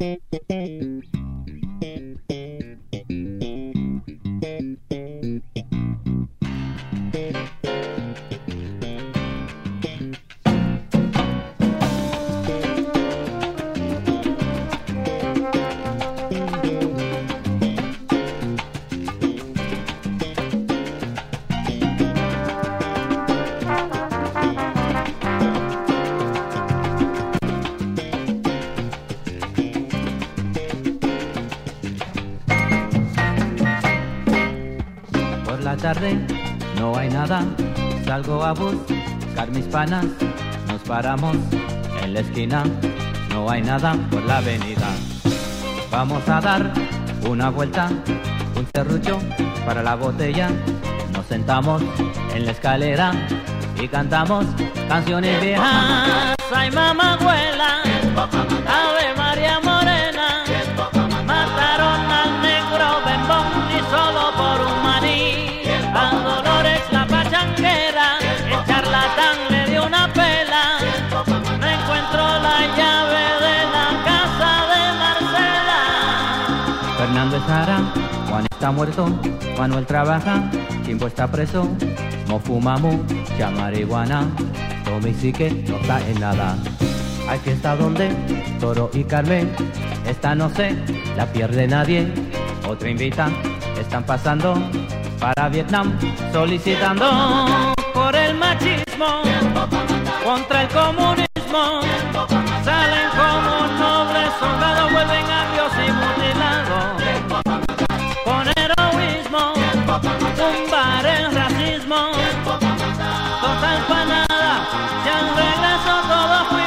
Tarde, no hay nada, salgo a buscar mis panas, nos paramos en la esquina, no hay nada por la avenida. Vamos a dar una vuelta, un serrucho para la botella, nos sentamos en la escalera y cantamos canciones viejas. Ay, mamá, abuela, Ave María Morena, mataron al negro Bembón y solo por un maní. A Dolores la pachanguera, el charlatán le dio una pela. No encuentro la llave de la casa de Marcela. Fernando es Sara, Juan está muerto, Manuel trabaja, Chimbo está preso, no fumamos, ya marihuana, Tommy sí que no está en nada. Hay fiesta donde Toro y Carmen, esta no sé, la pierde nadie, otra invita, están pasando para Vietnam, solicitando por el machismo, contra el comunismo, salen como nobles soldados, vuelven agrios y mutilados, con heroísmo, tumbar el racismo, total pa' nada, ya en regreso todo fue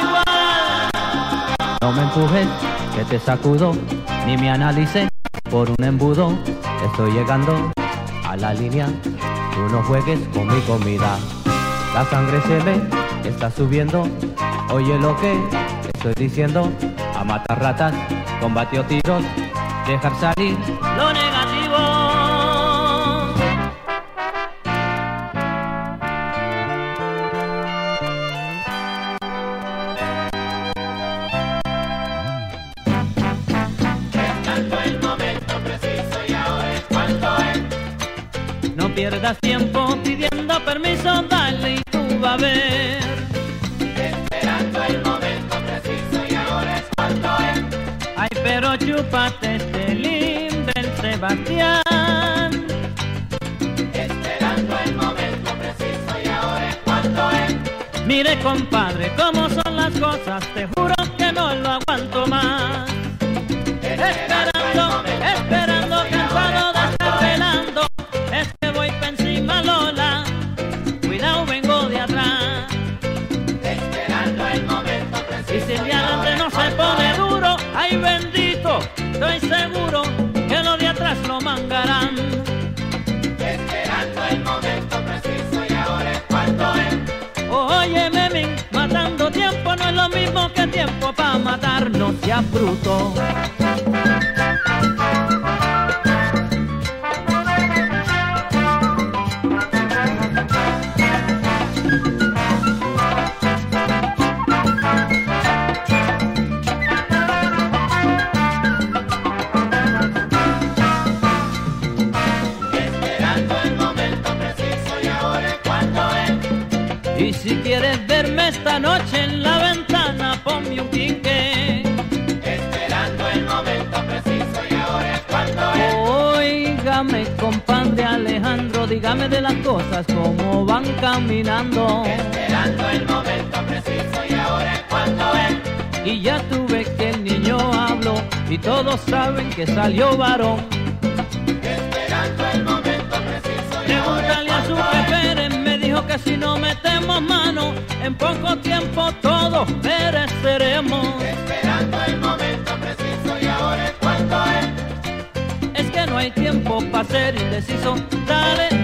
igual. No me empujes, que te sacudo, ni me analices por un embudo, estoy llegando a la línea, tú no juegues con mi comida. La sangre se ve, está subiendo, oye lo que estoy diciendo. A matar ratas, combatió tiros, dejar salir lo negativo. No pierdas tiempo pidiendo permiso, dale y tú vas a ver. Esperando el momento preciso y ahora es cuando es. Ay, pero chúpate este limber, Sebastián. Esperando el momento preciso y ahora es cuando es. Mire, compadre, cómo son las cosas, te juro que no lo aguanto más. Esperando, cansado de estar velando. Es que voy pa' encima, Lola, cuidado, vengo de atrás. Esperando el momento preciso. Y si el de adelante no se pone duro, ay bendito, estoy seguro que los de atrás lo mangarán. Esperando el momento preciso y ahora es cuando es. Oye, Memín, matando tiempo no es lo mismo que tiempo pa' matar, no seas bruto. Y si quieres verme esta noche en la ventana, ponme un pique. Esperando el momento preciso y ahora es cuando es. Óigame, compadre Alejandro, dígame de las cosas como van caminando. Esperando el momento preciso y ahora es cuando es. Y ya tuve que el niño habló y todos saben que salió varón. Esperando el momento preciso y pregúntale a su jefe, me dijo que si no metemos mano, en poco tiempo todos pereceremos. Esperando el momento preciso y ahora es cuando es. Es que no hay tiempo para ser indeciso, dale